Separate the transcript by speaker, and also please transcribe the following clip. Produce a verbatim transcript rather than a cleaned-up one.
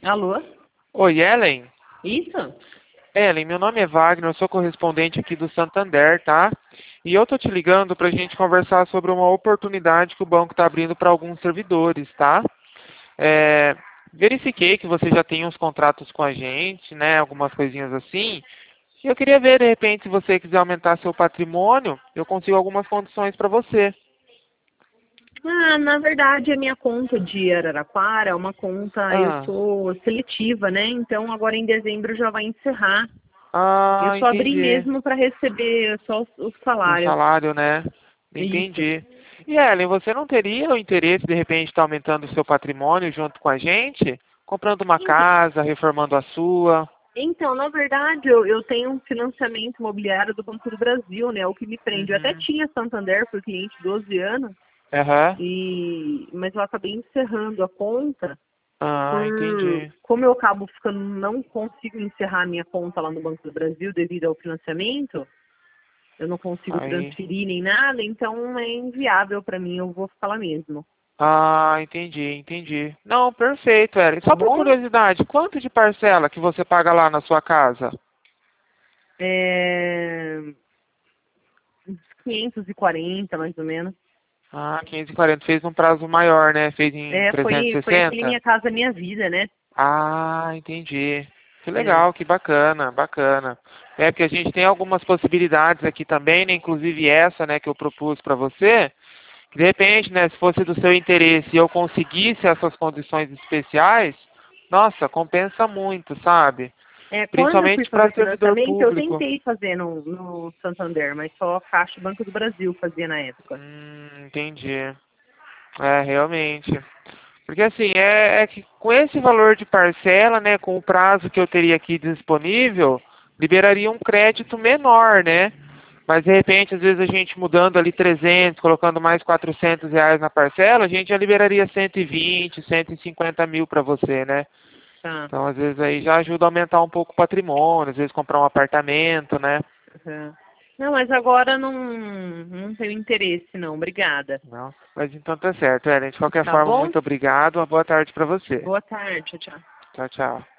Speaker 1: Alô?
Speaker 2: Oi, Ellen?
Speaker 1: Isso?
Speaker 2: Ellen, meu nome é Wagner, eu sou correspondente aqui do Santander, tá? E eu tô te ligando pra gente conversar sobre uma oportunidade que o banco está abrindo para alguns servidores, tá? É, verifiquei que você já tem uns contratos com a gente, né? Algumas coisinhas assim. E eu queria ver, de repente, se você quiser aumentar seu patrimônio, eu consigo algumas condições para você.
Speaker 1: Ah, na verdade, a minha conta de Araraquara é uma conta, eu
Speaker 2: Ah,
Speaker 1: sou seletiva, né? Então, agora em dezembro já vai encerrar. Eu
Speaker 2: ah,
Speaker 1: só abri
Speaker 2: entendi.
Speaker 1: mesmo para receber só o o
Speaker 2: O
Speaker 1: salário.
Speaker 2: salário, né?
Speaker 1: Isso.
Speaker 2: Entendi. E Ellen, você não teria o interesse de repente estar aumentando o seu patrimônio junto com a gente? Comprando uma
Speaker 1: Ent-
Speaker 2: casa, reformando a sua?
Speaker 1: Então, na verdade, eu, eu tenho um financiamento imobiliário do Banco do Brasil, né? O que me prende. Eu até
Speaker 2: Uhum.
Speaker 1: tinha Santander por cliente doze anos,
Speaker 2: Aham.
Speaker 1: e... mas eu acabei encerrando a conta.
Speaker 2: Ah,
Speaker 1: Por
Speaker 2: entendi.
Speaker 1: como eu acabo ficando, não consigo encerrar a minha conta lá no Banco do Brasil devido ao financiamento, eu não consigo
Speaker 2: Aí.
Speaker 1: transferir nem nada, então é inviável para mim, eu vou ficar lá mesmo.
Speaker 2: Ah, entendi, entendi. Não, perfeito, Ellen.
Speaker 1: Tá
Speaker 2: Só por
Speaker 1: bom?
Speaker 2: curiosidade, quanto de parcela que você paga lá na sua casa?
Speaker 1: É... uns quinhentos e quarenta mais ou menos.
Speaker 2: Ah, quinhentos e quarenta. Fez num prazo maior, né? Fez em
Speaker 1: É, foi, foi aquele
Speaker 2: trezentos e sessenta?
Speaker 1: Minha Casa Minha Vida, né?
Speaker 2: Ah, entendi. Que
Speaker 1: É.
Speaker 2: legal, que bacana, bacana. É porque a gente tem algumas possibilidades aqui também, né? Inclusive essa, né, que eu propus para você. Que de repente, né, se fosse do seu interesse e eu conseguisse essas condições especiais, nossa, compensa muito, sabe?
Speaker 1: É, quando eu fui
Speaker 2: Principalmente para
Speaker 1: fazer
Speaker 2: servidor
Speaker 1: financiamento, eu
Speaker 2: público.
Speaker 1: tentei fazer no, no Santander, mas só a Caixa e Banco do Brasil fazia na época.
Speaker 2: Hum, entendi. É, realmente. Porque assim, é, é que com esse valor de parcela, né, com o prazo que eu teria aqui disponível, liberaria um crédito menor, né? Mas de repente, às vezes a gente mudando ali trezentos, colocando mais quatrocentos reais na parcela, a gente já liberaria cento e vinte, cento e cinquenta mil para você, né?
Speaker 1: Tá.
Speaker 2: Então, às vezes aí já ajuda a aumentar um pouco o patrimônio, às vezes comprar um apartamento, né?
Speaker 1: Uhum. Não, mas agora não, não tenho interesse, não. Obrigada.
Speaker 2: Não. Mas então tá certo, Ellen. De qualquer
Speaker 1: Tá
Speaker 2: forma,
Speaker 1: bom?
Speaker 2: muito obrigado. Uma boa tarde para você.
Speaker 1: Boa tarde. Tchau, tchau.
Speaker 2: Tchau, tchau.